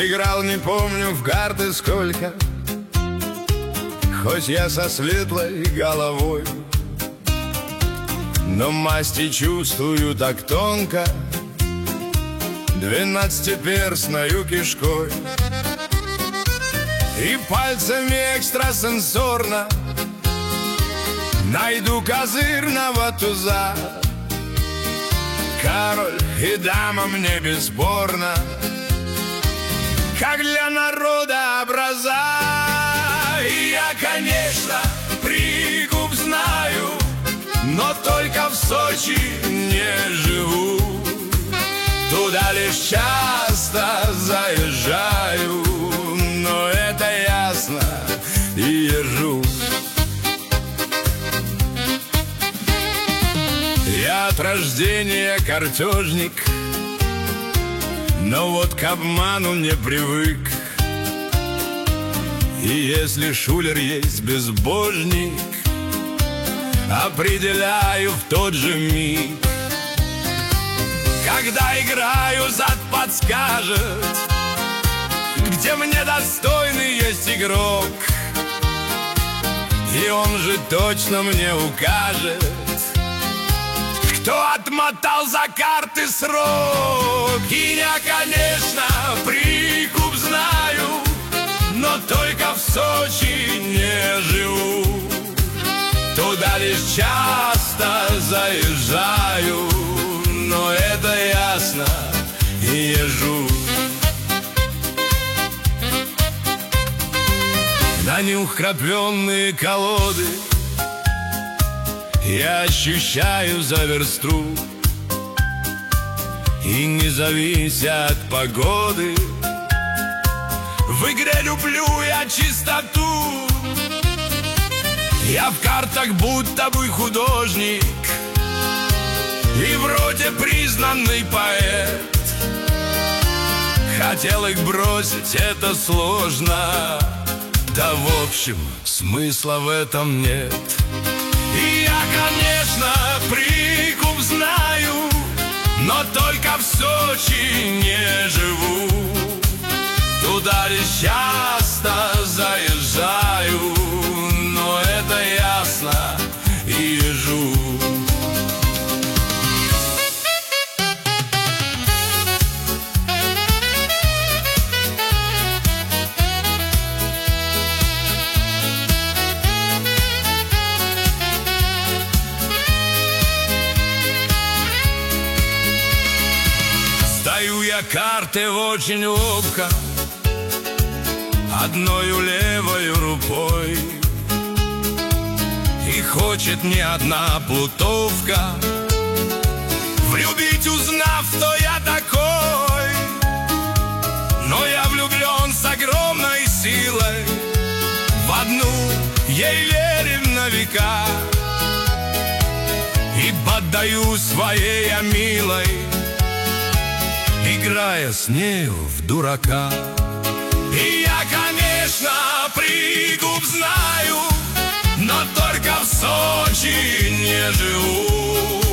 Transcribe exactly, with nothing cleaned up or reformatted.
Играл, не помню, в карты сколько, хоть я со светлой головой, но масти чувствую так тонко двенадцатиперстною кишкой. И пальцами экстрасенсорно найду козырного туза. Король и дама мне бесспорно, как для народа образа. И я, конечно, прикуп знаю, но только в Сочи не живу. Туда лишь часто заезжаю, но это ясно, и езжу. Я от рождения картежник, но вот к обману не привык. И если шулер есть безбожник, определяю в тот же миг. Когда играю, зад подскажет, где мне достойный есть игрок, и он же точно мне укажет, кто отмотал за карты срок. И я, конечно, прикуп знаю, но только в Сочи не живу. Туда лишь часто заезжаю, но это ясно, и езжу. На нюх крапленные колоды я ощущаю за версту, и не завися от погоды, в игре люблю я чистоту. Я в картах будто бы художник и вроде признанный поэт. Хотел их бросить, это сложно, да в общем смысла в этом нет. И я, конечно, прикуп знаю, но только в Сочи не живу. Туда лишь часто заезжаю, но это ясно, и езжу. Стою я карты очень ловко, одною левою рукой, и хочет не одна плутовка влюбить, узнав, кто я такой. Но я влюблен с огромной силой в одну, ей верен на века, и поддаю своей я милой, играя с нею в дурака. И я, конечно, прикуп знаю, но только в Сочи не живу.